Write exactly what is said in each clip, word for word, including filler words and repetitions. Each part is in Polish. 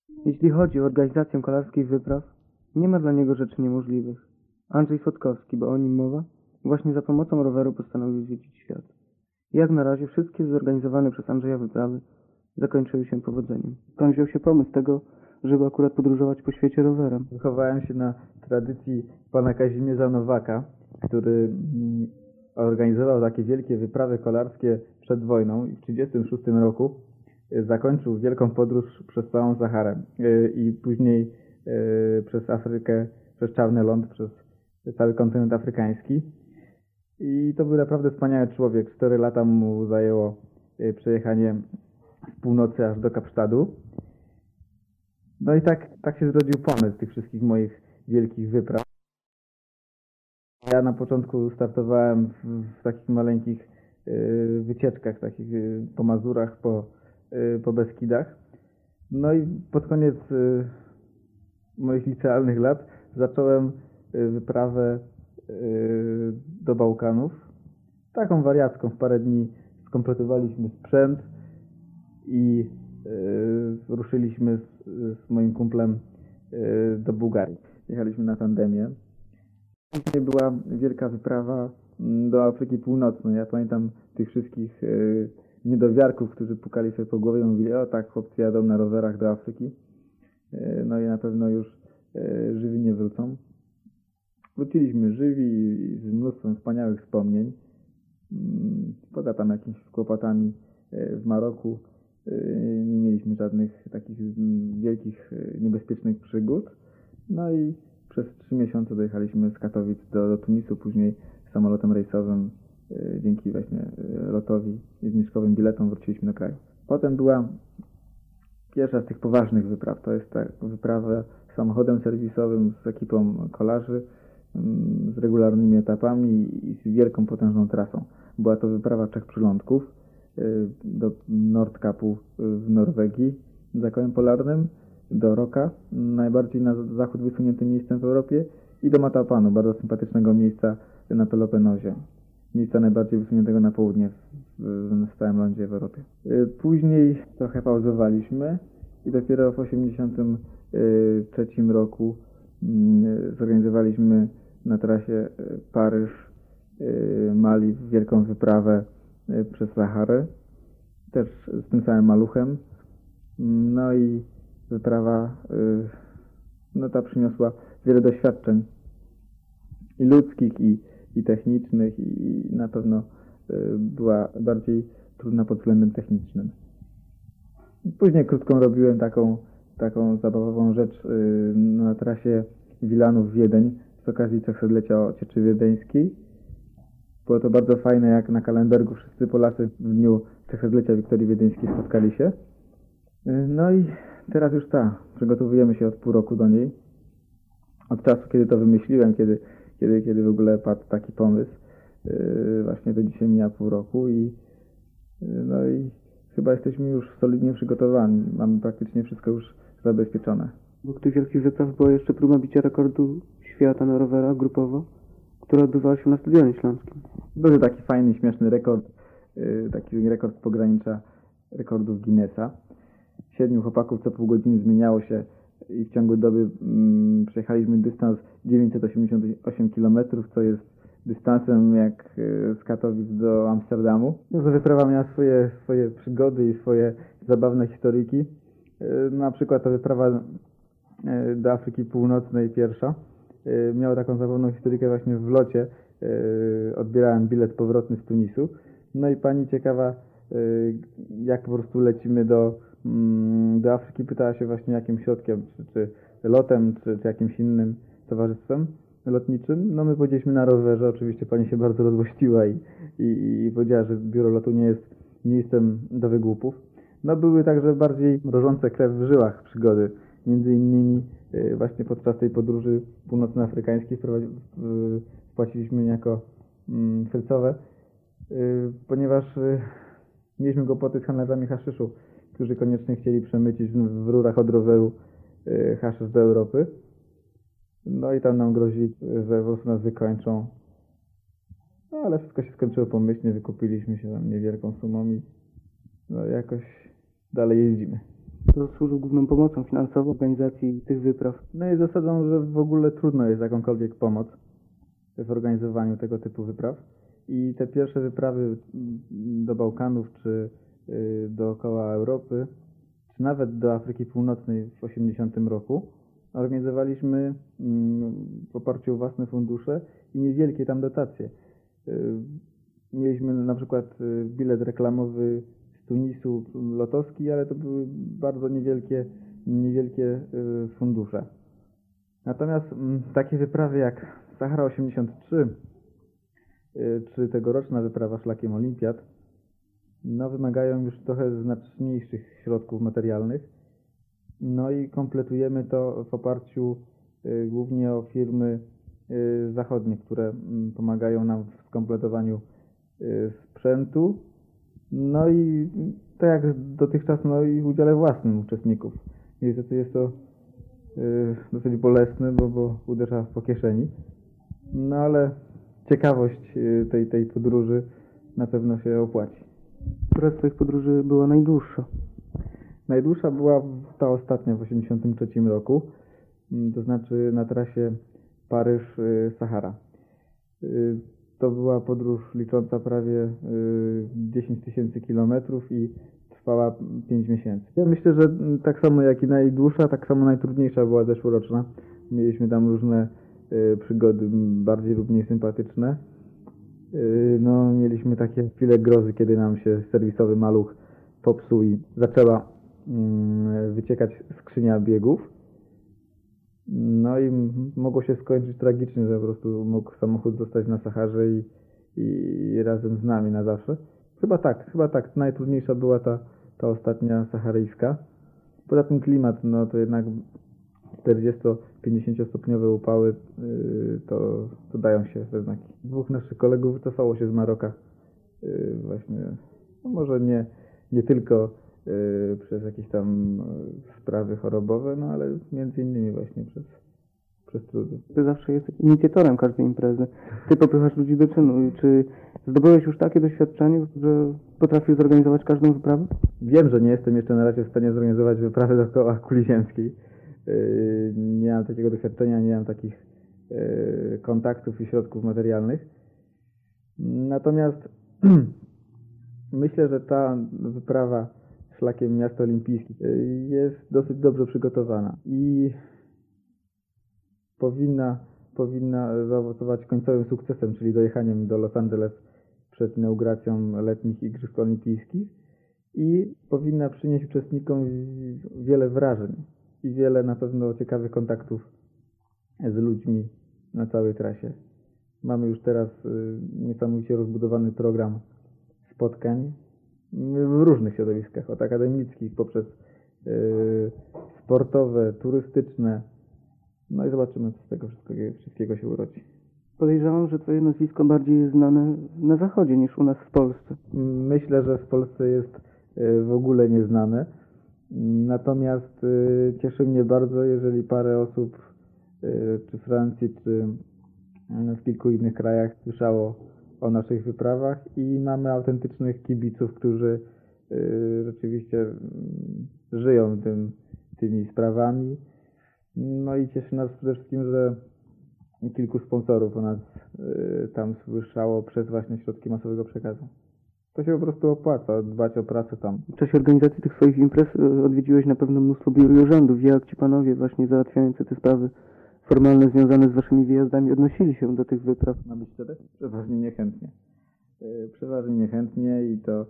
Jeśli chodzi o organizację kolarskich wypraw, nie ma dla niego rzeczy niemożliwych. Andrzej Słodkowski, bo o nim mowa, właśnie za pomocą roweru postanowił zwiedzić świat. Jak na razie wszystkie zorganizowane przez Andrzeja wyprawy zakończyły się powodzeniem. Skąd wziął się pomysł tego, żeby akurat podróżować po świecie rowerem? Wychowałem się na tradycji pana Kazimierza Nowaka, który mm, organizował takie wielkie wyprawy kolarskie przed wojną i w tysiąc dziewięćset trzydziestym szóstym roku y, zakończył wielką podróż przez całą Saharę y, i później y, przez Afrykę, przez Czarny Ląd, przez cały kontynent afrykański. I to był naprawdę wspaniały człowiek. Cztery lata mu zajęło y, przejechanie z północy aż do Kapsztadu. No i tak, tak się zrodził pomysł tych wszystkich moich wielkich wypraw. Ja na początku startowałem w, w takich maleńkich y, wycieczkach, takich y, po Mazurach, po, y, po Beskidach. No i pod koniec y, moich licealnych lat zacząłem y, wyprawę y, do Bałkanów. Taką wariacką, w parę dni skompletowaliśmy sprzęt i y, ruszyliśmy z, z moim kumplem y, do Bułgarii. Jechaliśmy na tandemie. Później była wielka wyprawa do Afryki Północnej. Ja pamiętam tych wszystkich y, niedowiarków, którzy pukali sobie po głowie i mówili: o tak, chłopcy jadą na rowerach do Afryki. Y, no i na pewno już y, żywi nie wrócą. Wróciliśmy żywi z mnóstwem wspaniałych wspomnień. Poza tam jakimiś kłopotami w Maroku nie mieliśmy żadnych takich wielkich, niebezpiecznych przygód. No i przez trzy miesiące dojechaliśmy z Katowic do, do Tunisu, później samolotem rejsowym dzięki właśnie lotowi i zniżkowym biletom wróciliśmy do kraju. Potem była pierwsza z tych poważnych wypraw. To jest ta wyprawa samochodem serwisowym z ekipą kolarzy, z regularnymi etapami i z wielką, potężną trasą. Była to wyprawa trzech przylądków do Nordkapu w Norwegii, za kołem polarnym, do Roka, najbardziej na zachód wysuniętym miejscem w Europie, i do Matapanu, bardzo sympatycznego miejsca na Pelopenozie, miejsca najbardziej wysuniętego na południe w, w stałym lądzie w Europie. Później trochę pauzowaliśmy i dopiero w tysiąc dziewięćset osiemdziesiątym trzecim roku zorganizowaliśmy na trasie Paryż-Mali wielką wyprawę przez Saharę, też z tym samym maluchem. No i wyprawa no ta przyniosła wiele doświadczeń i ludzkich, i, i technicznych, i na pewno była bardziej trudna pod względem technicznym. Później krótką robiłem taką, taką zabawową rzecz na trasie Wilanów-Wiedeń z okazji trzystulecia Cieczy Wiedeńskiej. Było to bardzo fajne, jak na Kalenbergu wszyscy Polacy w dniu trzystulecia Wiktorii Wiedeńskiej spotkali się. No i teraz już ta, przygotowujemy się od pół roku do niej. Od czasu, kiedy to wymyśliłem, kiedy, kiedy, kiedy w ogóle padł taki pomysł. Właśnie do dzisiaj mija pół roku i no i chyba jesteśmy już solidnie przygotowani. Mamy praktycznie wszystko już zabezpieczone. Obok tych wielkich wypraw była jeszcze próba bicia rekordu świata na rowerach grupowo, która odbywała się na Stadionie Śląskim. Był taki fajny, śmieszny rekord, taki rekord z pogranicza rekordów Guinnessa. Siedmiu chłopaków co pół godziny zmieniało się i w ciągu doby mm, przejechaliśmy dystans dziewięćset osiemdziesiąt osiem kilometrów, co jest dystansem jak z Katowic do Amsterdamu. No, ta wyprawa miała swoje, swoje przygody i swoje zabawne historyjki. Na przykład ta wyprawa do Afryki Północnej pierwsza miała taką zabawną historyjkę właśnie w locie. Odbierałem bilet powrotny z Tunisu. No i pani ciekawa, jak po prostu lecimy do, do Afryki, pytała się właśnie jakim środkiem, czy, czy lotem, czy, czy jakimś innym towarzystwem lotniczym. No my powiedzieliśmy na rowerze, oczywiście pani się bardzo rozłościła i, i, i powiedziała, że biuro lotu nie jest miejscem do wygłupów. No były także bardziej mrożące krew w żyłach przygody. Między innymi właśnie podczas tej podróży północnoafrykańskiej wpłaciliśmy niejako sercowe, ponieważ mieliśmy kłopoty z handlarzami haszyszu, którzy koniecznie chcieli przemycić w rurach od roweru haszysz do Europy. No i tam nam grozili, że po prostu nas wykończą. No ale wszystko się skończyło pomyślnie, wykupiliśmy się tam niewielką sumą i no jakoś dalej jeździmy. To służył główną pomocą finansową organizacji tych wypraw. No i zasadą, że w ogóle trudno jest jakąkolwiek pomoc w organizowaniu tego typu wypraw. I te pierwsze wyprawy do Bałkanów, czy y, dookoła Europy, czy nawet do Afryki Północnej w osiemdziesiątym roku organizowaliśmy mm, w oparciu o własne fundusze i niewielkie tam dotacje. Y, Mieliśmy na przykład y, bilet reklamowy z Tunisu lotowski, ale to były bardzo niewielkie, niewielkie y, fundusze. Natomiast mm, takie wyprawy jak Sahara osiemdziesiąt trzy y, czy tegoroczna wyprawa szlakiem Olimpiad no, wymagają już trochę znaczniejszych środków materialnych. No i kompletujemy to w oparciu y, głównie o firmy y, zachodnie, które y, pomagają nam w skompletowaniu y, sprzętu. No i tak jak dotychczas, no i w udziale własnym uczestników. Niestety jest to y, dosyć bolesne, bo, bo uderza po kieszeni. No ale ciekawość y, tej, tej podróży na pewno się opłaci. Która z Twoich podróży była najdłuższa? Najdłuższa była ta ostatnia w osiemdziesiątym trzecim roku, to znaczy na trasie Paryż-Sahara. To była podróż licząca prawie dziesięć tysięcy kilometrów i trwała pięć miesięcy. Ja myślę, że tak samo jak i najdłuższa, tak samo najtrudniejsza była zeszłoroczna. Mieliśmy tam różne przygody, bardziej lub mniej sympatyczne. No, mieliśmy takie chwile grozy, kiedy nam się serwisowy maluch popsuł i zaczęła wyciekać skrzynia biegów. No i mogło się skończyć tragicznie, że po prostu mógł samochód zostać na Saharze i, i razem z nami na zawsze. Chyba tak, chyba tak. Najtrudniejsza była ta, ta ostatnia saharyjska. Poza tym klimat, no to jednak czterdziesto-pięćdziesięciostopniowe upały yy, to, to dają się we znaki. Dwóch naszych kolegów wycofało się z Maroka yy, właśnie, no może nie, nie tylko yy, przez jakieś tam yy, sprawy chorobowe, no ale między innymi właśnie przez, przez trudy. Ty zawsze jesteś inicjatorem każdej imprezy. Ty popychasz ludzi do czynu. Czy zdobyłeś już takie doświadczenie, że potrafisz zorganizować każdą wyprawę? Wiem, że nie jestem jeszcze na razie w stanie zorganizować wyprawy dookoła kuli ziemskiej. Yy, nie mam takiego doświadczenia, nie mam takich yy, kontaktów i środków materialnych. Natomiast myślę, że ta wyprawa szlakiem miast olimpijskich yy, jest dosyć dobrze przygotowana i powinna, powinna zaowocować końcowym sukcesem, czyli dojechaniem do Los Angeles przed inauguracją letnich Igrzysk Olimpijskich i powinna przynieść uczestnikom wiele wrażeń i wiele na pewno ciekawych kontaktów z ludźmi na całej trasie. Mamy już teraz y, niesamowicie rozbudowany program spotkań w różnych środowiskach, od akademickich poprzez y, sportowe, turystyczne. No i zobaczymy, co z tego wszystkiego, wszystkiego się urodzi. Podejrzewam, że Twoje nazwisko bardziej jest znane na zachodzie niż u nas w Polsce. Myślę, że w Polsce jest y, w ogóle nieznane. Natomiast y, cieszy mnie bardzo, jeżeli parę osób y, czy w Francji, czy y, w kilku innych krajach słyszało o naszych wyprawach i mamy autentycznych kibiców, którzy y, rzeczywiście y, żyją tym, tymi sprawami. No i cieszy nas przede wszystkim, że kilku sponsorów o nas y, tam słyszało przez właśnie środki masowego przekazu. To się po prostu opłaca, dbać o pracę tam. W czasie organizacji tych swoich imprez e, odwiedziłeś na pewno mnóstwo biur i urzędów. Jak ci panowie właśnie załatwiający te sprawy formalne związane z waszymi wyjazdami odnosili się do tych wypraw? Ma być cztery? Przeważnie niechętnie. Yy, przeważnie niechętnie i to,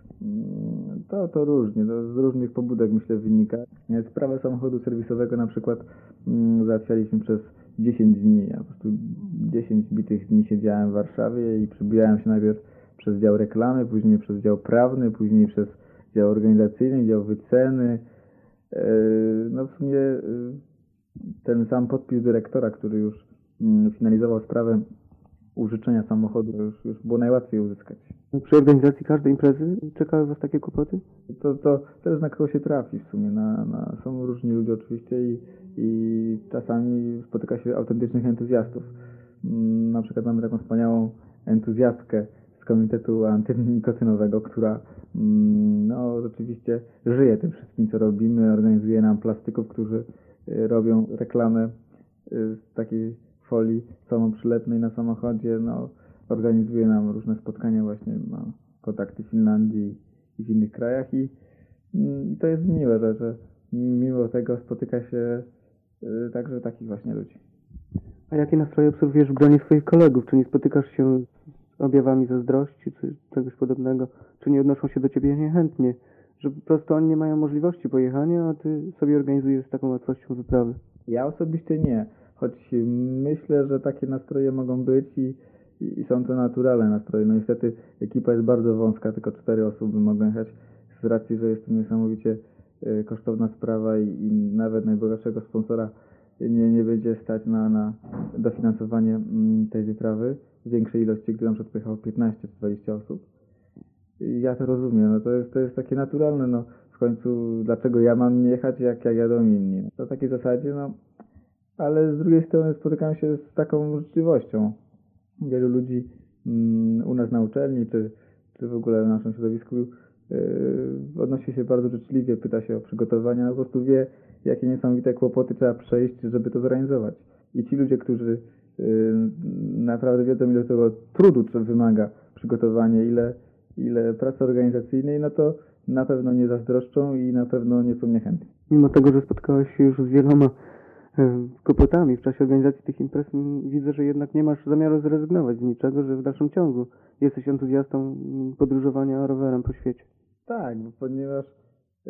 yy, to, to różnie, to z różnych pobudek myślę wynika. Sprawę samochodu serwisowego na przykład yy, załatwialiśmy przez dziesięć dni. Ja po prostu dziesięć bitych dni siedziałem w Warszawie i przybijałem się najpierw przez dział reklamy, później przez dział prawny, później przez dział organizacyjny, dział wyceny. Yy, no w sumie yy, ten sam podpis dyrektora, który już yy, finalizował sprawę użyczenia samochodu, już, już było najłatwiej uzyskać. Przy organizacji każdej imprezy czekały was takie kłopoty? To, to też na kogo się trafi w sumie. Na, na, są różni ludzie oczywiście i, i czasami spotyka się autentycznych entuzjastów. Yy, na przykład mamy taką wspaniałą entuzjastkę z komitetu antynikotynowego, która mm, no rzeczywiście żyje tym wszystkim, co robimy, organizuje nam plastyków, którzy y, robią reklamę y, z takiej folii samoprzylepnej na samochodzie, no organizuje nam różne spotkania, właśnie ma kontakty w Finlandii i w innych krajach i, mm, i to jest miłe, że, że mimo tego spotyka się y, także takich właśnie ludzi. A jakie nastroje obserwujesz w gronie swoich kolegów? Czy nie spotykasz się z objawami zazdrości, czy czegoś podobnego? Czy nie odnoszą się do ciebie niechętnie? Że po prostu oni nie mają możliwości pojechania, a ty sobie organizujesz z taką łatwością wyprawy? Ja osobiście nie, choć myślę, że takie nastroje mogą być i, i, i są to naturalne nastroje. No niestety ekipa jest bardzo wąska, tylko cztery osoby mogą jechać z racji, że jest to niesamowicie y, kosztowna sprawa i, i nawet najbogatszego sponsora nie, nie będzie stać na, na dofinansowanie mm, tej wyprawy w większej ilości, gdy na przykład pojechało piętnaście czy dwadzieścia osób. I ja to rozumiem, no to jest, to jest takie naturalne, no w końcu dlaczego ja mam nie jechać, jak, jak jadą inni. No, to w takiej zasadzie, no ale z drugiej strony spotykam się z taką życzliwością. Wielu ludzi mm, u nas na uczelni, czy, czy w ogóle w naszym środowisku yy, odnosi się bardzo życzliwie, pyta się o przygotowania, no po prostu wie, jakie niesamowite kłopoty trzeba przejść, żeby to zorganizować. I ci ludzie, którzy yy, naprawdę wiedzą, ile tego trudu wymaga przygotowanie, ile, ile pracy organizacyjnej, no to na pewno nie zazdroszczą i na pewno nie są niechętni. Mimo tego, że spotkałeś się już z wieloma e, kłopotami w czasie organizacji tych imprez, m, widzę, że jednak nie masz zamiaru zrezygnować z niczego, że w dalszym ciągu jesteś entuzjastą m, podróżowania rowerem po świecie. Tak, bo ponieważ yy,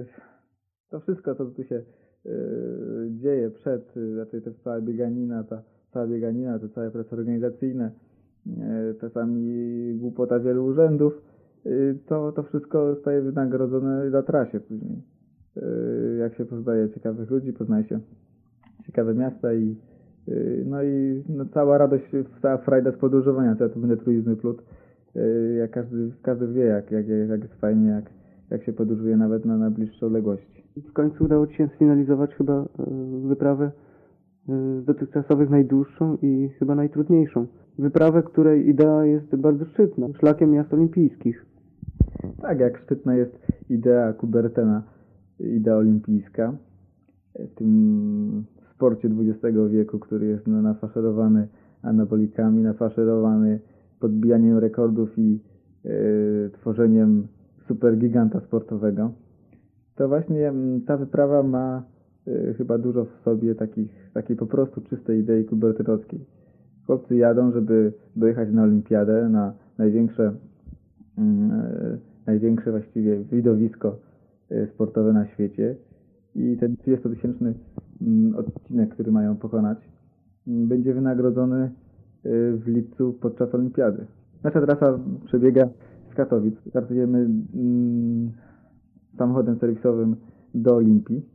to wszystko, co tu się yy, dzieje przed, yy, znaczy to cała bieganina, ta cała bieganina, te całe prace organizacyjne, yy, czasami głupota wielu urzędów, yy, to, to wszystko zostaje wynagrodzone na trasie później. Yy, jak się poznaje ciekawych ludzi, poznaje się ciekawe miasta i yy, no i no, cała radość, cała frajda z podróżowania, co ja tu będę truizmy plótł, yy, jak każdy, każdy wie, jak, jak, jak jest fajnie, jak, jak się podróżuje nawet na najbliższe odległości. W końcu udało ci się sfinalizować chyba e, wyprawę e, z dotychczasowych najdłuższą i chyba najtrudniejszą. Wyprawę, której idea jest bardzo szczytna, szlakiem miast olimpijskich. Tak, jak szczytna jest idea Coubertina, idea olimpijska, w tym sporcie dwudziestego wieku, który jest no, nafaszerowany anabolikami, nafaszerowany podbijaniem rekordów i yy, tworzeniem supergiganta sportowego, to właśnie ta wyprawa ma yy, chyba dużo w sobie takich, takiej po prostu czystej idei kubertynowskiej. Chłopcy jadą, żeby dojechać na olimpiadę, na największe, yy, największe właściwie widowisko yy, sportowe na świecie i ten trzydziestotysięczny yy, odcinek, który mają pokonać, yy, będzie wynagrodzony yy, w lipcu podczas olimpiady. Nasza trasa przebiega z Katowic. Startujemy mm, samochodem serwisowym do Olimpii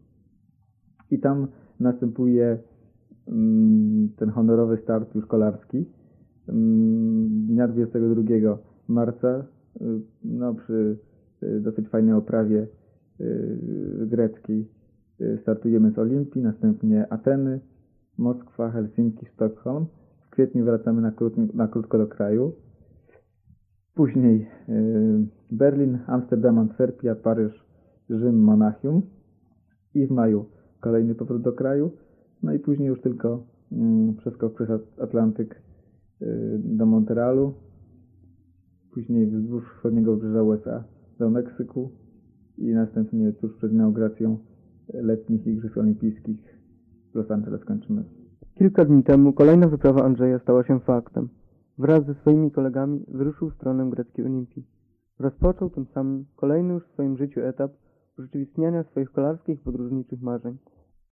i tam następuje mm, ten honorowy start już kolarski mm, dnia dwudziestego drugiego marca y, no, przy y, dosyć fajnej oprawie y, greckiej y, startujemy z Olimpii, następnie Ateny, Moskwa, Helsinki, Sztokholm. W kwietniu wracamy na, krót, na krótko do kraju. Później y, Berlin, Amsterdam, Antwerpia, Paryż, Rzym, Monachium i w maju kolejny powrót do kraju, no i później już tylko y, przeskok przez Atlantyk y, do Montrealu, później wzdłuż wschodniego wybrzeża U S A do Meksyku i następnie tuż przed inauguracją letnich Igrzysk Olimpijskich w Los Angeles kończymy. Kilka dni temu kolejna wyprawa Andrzeja stała się faktem. Wraz ze swoimi kolegami wyruszył w stronę greckiej Olimpii. Rozpoczął tym samym kolejny już w swoim życiu etap urzeczywistniania swoich kolarskich i podróżniczych marzeń.